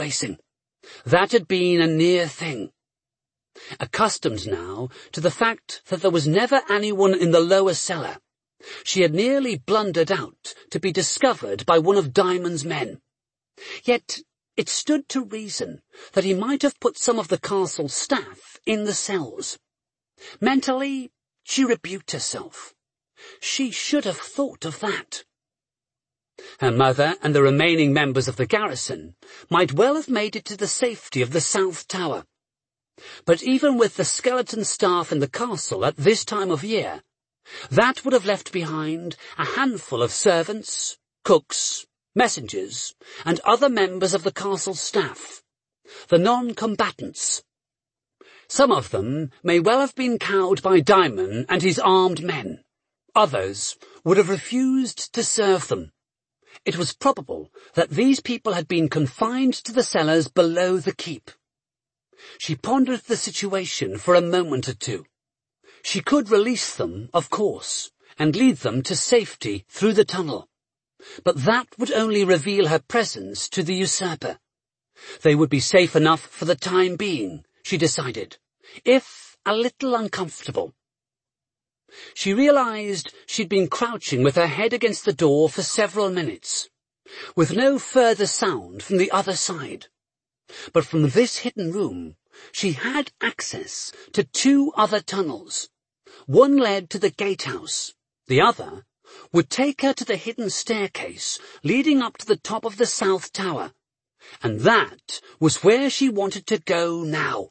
racing. That had been a near thing. Accustomed now to the fact that there was never anyone in the lower cellar, she had nearly blundered out to be discovered by one of Diamond's men. Yet it stood to reason that he might have put some of the castle staff in the cells. Mentally, she rebuked herself. She should have thought of that. Her mother and the remaining members of the garrison might well have made it to the safety of the South Tower. But even with the skeleton staff in the castle at this time of year, that would have left behind a handful of servants, cooks, messengers, and other members of the castle staff, the non-combatants. Some of them may well have been cowed by Diamond and his armed men. Others would have refused to serve them. It was probable that these people had been confined to the cellars below the keep. She pondered the situation for a moment or two. She could release them, of course, and lead them to safety through the tunnel. But that would only reveal her presence to the usurper. They would be safe enough for the time being, she decided, if a little uncomfortable. She realized she'd been crouching with her head against the door for several minutes, with no further sound from the other side. But from this hidden room, she had access to two other tunnels. One led to the gatehouse. The other would take her to the hidden staircase leading up to the top of the South Tower. And that was where she wanted to go now.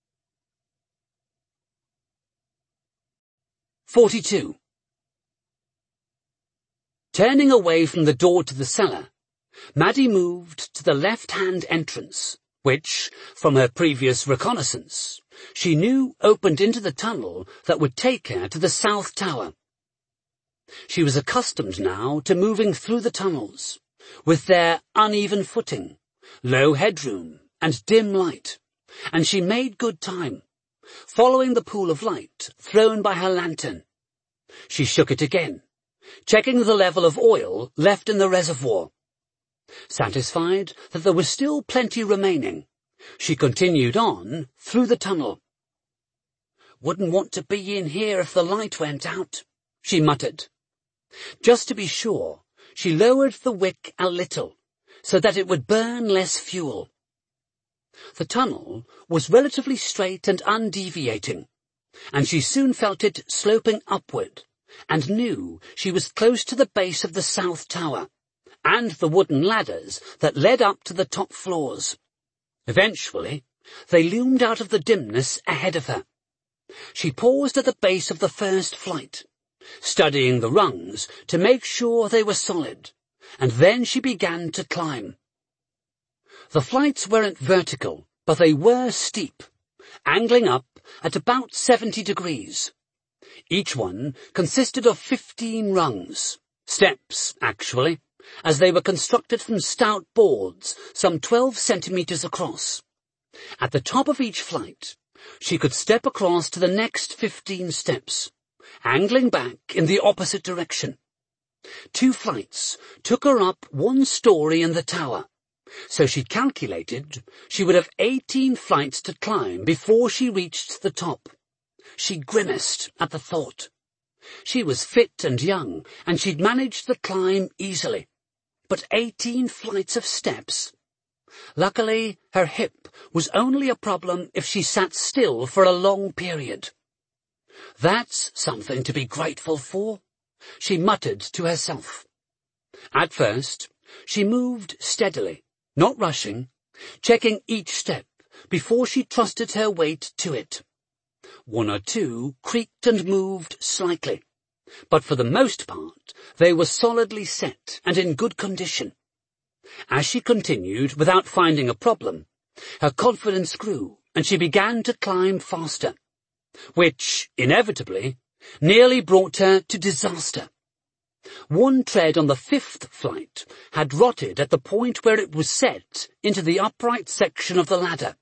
42. Turning away from the door to the cellar, Maddie moved to the left-hand entrance, which, from her previous reconnaissance, she knew opened into the tunnel that would take her to the South Tower. She was accustomed now to moving through the tunnels, with their uneven footing, low headroom, and dim light, and she made good time, following the pool of light thrown by her lantern. She shook it again, checking the level of oil left in the reservoir. Satisfied that there was still plenty remaining, she continued on through the tunnel. "Wouldn't want to be in here if the light went out," she muttered. Just to be sure, she lowered the wick a little, so that it would burn less fuel. The tunnel was relatively straight and undeviating, and she soon felt it sloping upward, and knew she was close to the base of the South Tower, and the wooden ladders that led up to the top floors. Eventually, they loomed out of the dimness ahead of her. She paused at the base of the first flight, studying the rungs to make sure they were solid, and then she began to climb. The flights weren't vertical, but they were steep, angling up at about 70 degrees. Each one consisted of 15 rungs, steps, actually, as they were constructed from stout boards some 12 centimeters across. At the top of each flight, she could step across to the next 15 steps, angling back in the opposite direction. 2 flights took her up 1 story in the tower, so she calculated she would have 18 flights to climb before she reached the top. She grimaced at the thought. She was fit and young, and she'd managed the climb easily. But 18 flights of steps? Luckily, her hip was only a problem if she sat still for a long period. "That's something to be grateful for," she muttered to herself. At first, she moved steadily, not rushing, checking each step before she trusted her weight to it. 1 or 2 creaked and moved slightly, but for the most part they were solidly set and in good condition. As she continued without finding a problem, her confidence grew and she began to climb faster, which, inevitably, nearly brought her to disaster. 1 tread on the 5th flight had rotted at the point where it was set into the upright section of the ladder.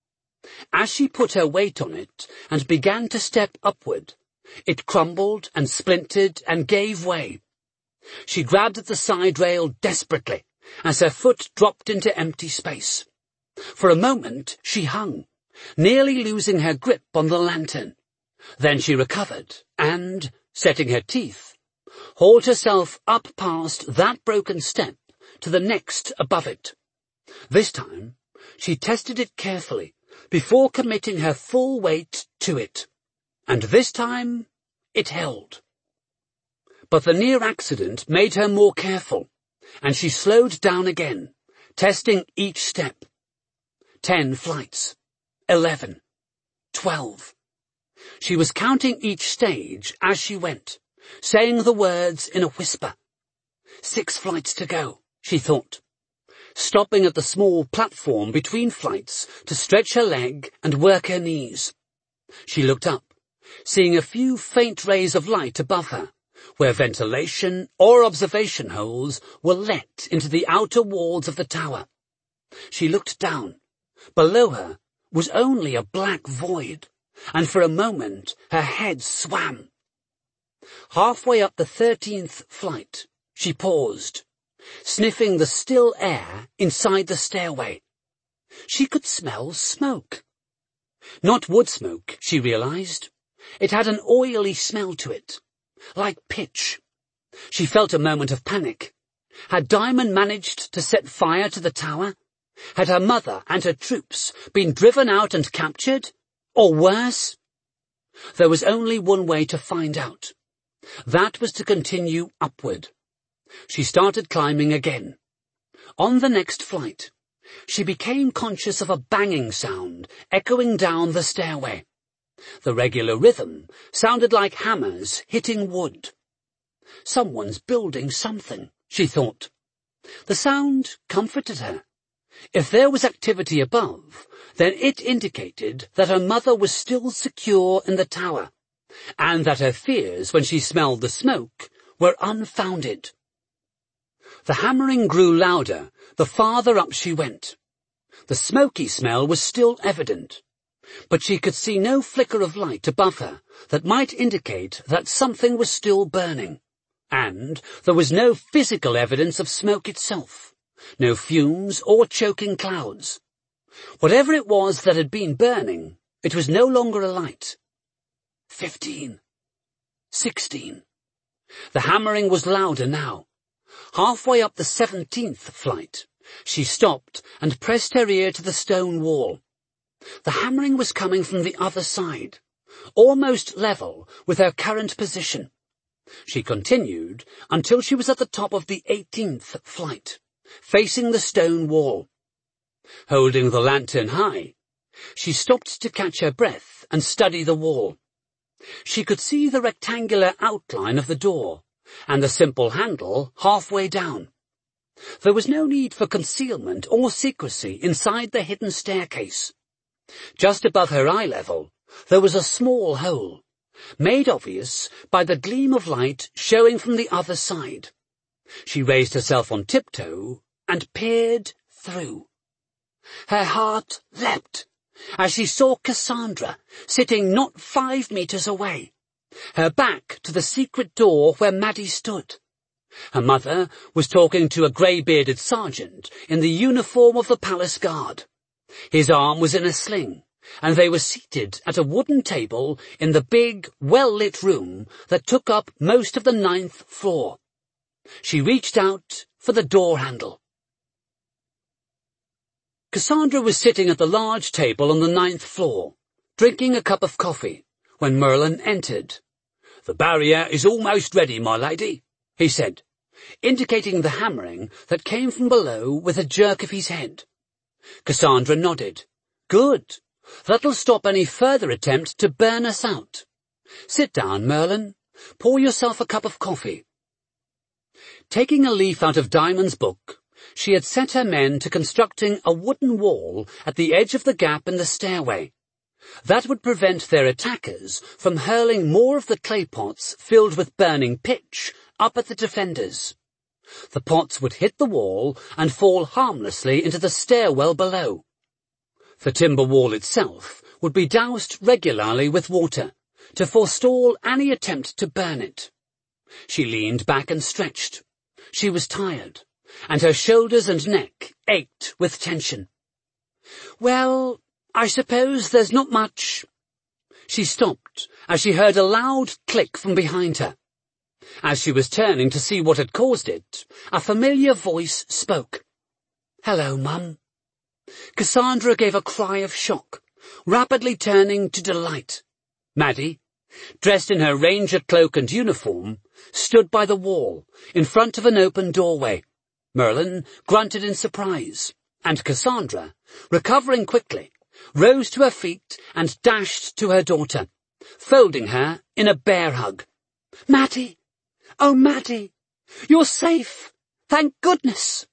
As she put her weight on it and began to step upward, it crumbled and splintered and gave way. She grabbed at the side rail desperately as her foot dropped into empty space. For a moment she hung, nearly losing her grip on the lantern. Then she recovered and, setting her teeth, hauled herself up past that broken step to the next above it. This time, she tested it carefully before committing her full weight to it. And this time, it held. But the near accident made her more careful, and she slowed down again, testing each step. 10 flights. 11. 12. She was counting each stage as she went, saying the words in a whisper. 6 flights to go, she thought, stopping at the small platform between flights to stretch her leg and work her knees. She looked up, seeing a few faint rays of light above her, where ventilation or observation holes were let into the outer walls of the tower. She looked down. Below her was only a black void, and for a moment her head swam. Halfway up the 13th flight, she paused, sniffing the still air inside the stairway. She could smell smoke. Not wood smoke, she realized. It had an oily smell to it, like pitch. She felt a moment of panic. Had Diamond managed to set fire to the tower? Had her mother and her troops been driven out and captured? Or worse? There was only one way to find out. That was to continue upward. She started climbing again. On the next flight, she became conscious of a banging sound echoing down the stairway. The regular rhythm sounded like hammers hitting wood. Someone's building something, she thought. The sound comforted her. If there was activity above, then it indicated that her mother was still secure in the tower, and that her fears when she smelled the smoke were unfounded. The hammering grew louder the farther up she went. The smoky smell was still evident, but she could see no flicker of light above her that might indicate that something was still burning, and there was no physical evidence of smoke itself, no fumes or choking clouds. Whatever it was that had been burning, it was no longer a light. 15. 16. The hammering was louder now. Halfway up the 17th flight, she stopped and pressed her ear to the stone wall. The hammering was coming from the other side, almost level with her current position. She continued until she was at the top of the 18th flight, facing the stone wall. Holding the lantern high, she stopped to catch her breath and study the wall. She could see the rectangular outline of the door, and the simple handle halfway down. There was no need for concealment or secrecy inside the hidden staircase. Just above her eye level, there was a small hole, made obvious by the gleam of light showing from the other side. She raised herself on tiptoe and peered through. Her heart leapt as she saw Cassandra sitting not 5 meters away, her back to the secret door where Maddie stood. Her mother was talking to a grey-bearded sergeant in the uniform of the palace guard. His arm was in a sling, and they were seated at a wooden table in the big, well-lit room that took up most of the 9th floor. She reached out for the door handle. Cassandra was sitting at the large table on the 9th floor, drinking a cup of coffee, when Merlin entered. "The barrier is almost ready, my lady," he said, indicating the hammering that came from below with a jerk of his head. Cassandra nodded. "Good. That'll stop any further attempt to burn us out. Sit down, Merlin. Pour yourself a cup of coffee." Taking a leaf out of Diamond's book, she had set her men to constructing a wooden wall at the edge of the gap in the stairway. That would prevent their attackers from hurling more of the clay pots filled with burning pitch up at the defenders. The pots would hit the wall and fall harmlessly into the stairwell below. The timber wall itself would be doused regularly with water to forestall any attempt to burn it. She leaned back and stretched. She was tired, and her shoulders and neck ached with tension. Well, I suppose there's not much. She stopped as she heard a loud click from behind her. As she was turning to see what had caused it, a familiar voice spoke. "Hello, Mum." Cassandra gave a cry of shock, rapidly turning to delight. Maddie, dressed in her ranger cloak and uniform, stood by the wall, in front of an open doorway. Merlin grunted in surprise, and Cassandra, recovering quickly, rose to her feet and dashed to her daughter, folding her in a bear hug. "Maddie! Oh, Maddie! You're safe! Thank goodness!"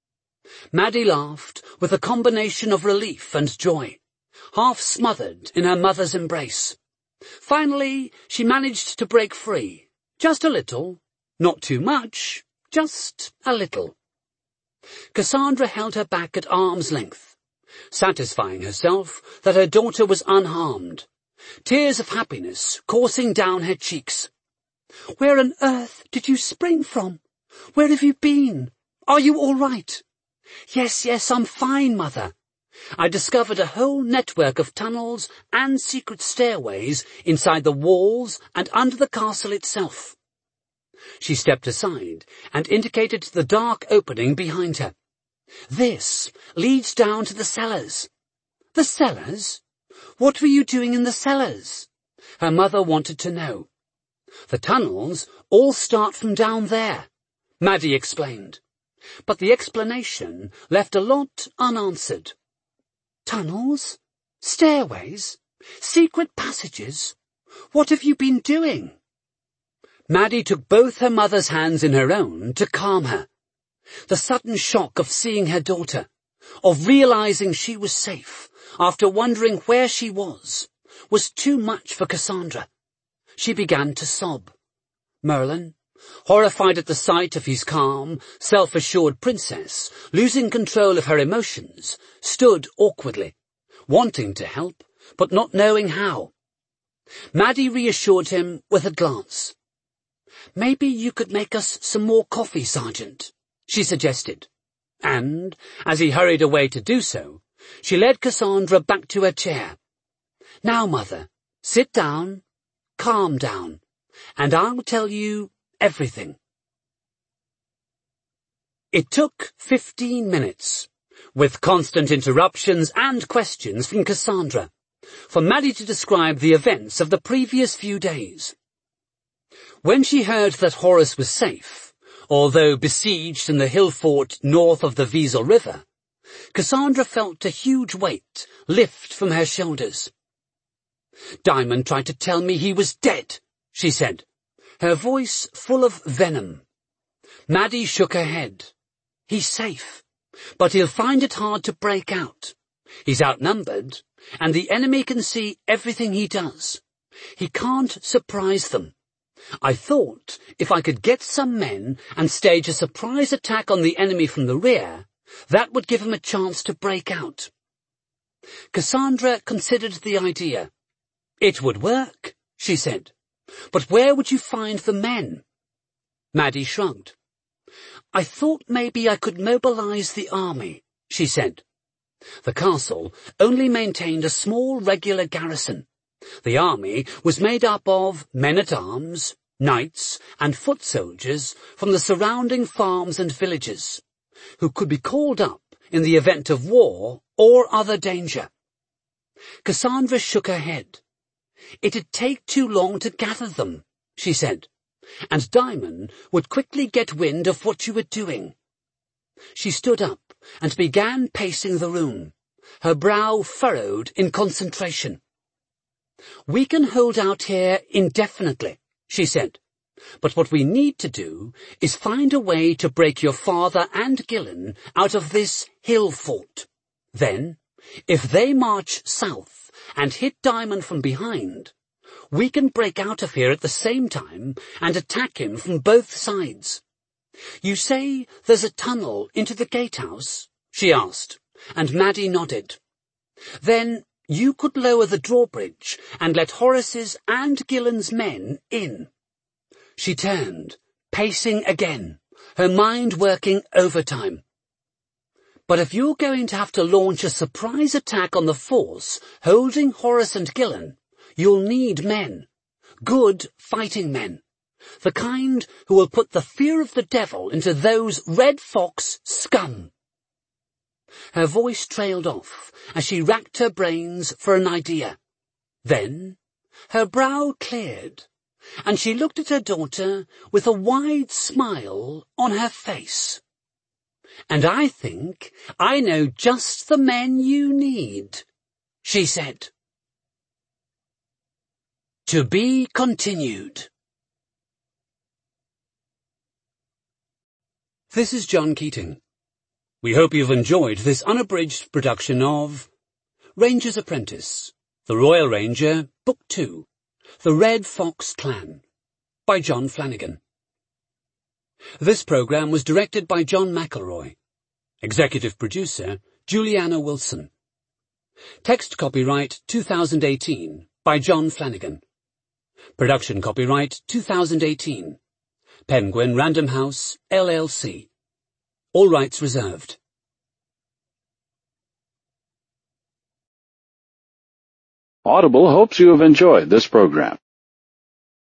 Maddie laughed with a combination of relief and joy, half smothered in her mother's embrace. Finally, she managed to break free. Just a little. Not too much. Just a little. Cassandra held her back at arm's length, satisfying herself that her daughter was unharmed, tears of happiness coursing down her cheeks. "Where on earth did you spring from? Where have you been? Are you all right?" Yes, I'm fine, Mother. I discovered a whole network of tunnels and secret stairways inside the walls and under the castle itself." She stepped aside and indicated the dark opening behind her. "This leads down to the cellars." "The cellars? What were you doing in the cellars?" her mother wanted to know. "The tunnels all start from down there," Maddie explained. But the explanation left a lot unanswered. "Tunnels? Stairways? Secret passages? What have you been doing?" Maddie took both her mother's hands in her own to calm her. The sudden shock of seeing her daughter, of realizing she was safe after wondering where she was too much for Cassandra. She began to sob. Merlin, horrified at the sight of his calm, self-assured princess losing control of her emotions, stood awkwardly, wanting to help, but not knowing how. Maddie reassured him with a glance. "Maybe you could make us some more coffee, Sergeant," she suggested. And, as he hurried away to do so, she led Cassandra back to her chair. "Now, Mother, sit down, calm down, and I'll tell you everything." It took 15 minutes, with constant interruptions and questions from Cassandra, for Maddie to describe the events of the previous few days. When she heard that Horus was safe, although besieged in the hill fort north of the Wiesel River, Cassandra felt a huge weight lift from her shoulders. "Diamond tried to tell me he was dead," she said, her voice full of venom. Maddie shook her head. "He's safe, but he'll find it hard to break out. He's outnumbered, and the enemy can see everything he does. He can't surprise them. I thought if I could get some men and stage a surprise attack on the enemy from the rear, that would give him a chance to break out." Cassandra considered the idea. "It would work," she said. "But where would you find the men?" Maddie shrugged. "I thought maybe I could mobilize the army," she said. The castle only maintained a small regular garrison. The army was made up of men-at-arms, knights, and foot soldiers from the surrounding farms and villages, who could be called up in the event of war or other danger. Cassandra shook her head. "It'd take too long to gather them," she said, "and Diamond would quickly get wind of what you were doing." She stood up and began pacing the room, her brow furrowed in concentration. "We can hold out here indefinitely," she said, "but what we need to do is find a way to break your father and Gillen out of this hill fort. Then, if they march south and hit Diamond from behind, we can break out of here at the same time and attack him from both sides. You say there's a tunnel into the gatehouse?" she asked, and Maddie nodded. "Then you could lower the drawbridge and let Horace's and Gillen's men in." She turned, pacing again, her mind working overtime. But if you're going to have to launch a surprise attack on the Force holding Horus and Gillen, you'll need men. Good fighting men. The kind who will put the fear of the devil into those Red Fox scum. Her voice trailed off as she racked her brains for an idea. Then her brow cleared, and she looked at her daughter with a wide smile on her face. "And I think I know just the men you need," she said. To be continued. This is John Keating. We hope you've enjoyed this unabridged production of Ranger's Apprentice, The Royal Ranger, Book 2, The Red Fox Clan, by John Flanagan. This program was directed by John McElroy. Executive producer, Juliana Wilson. Text copyright 2018 by John Flanagan. Production copyright 2018. Penguin Random House, LLC. All rights reserved. Audible hopes you have enjoyed this program.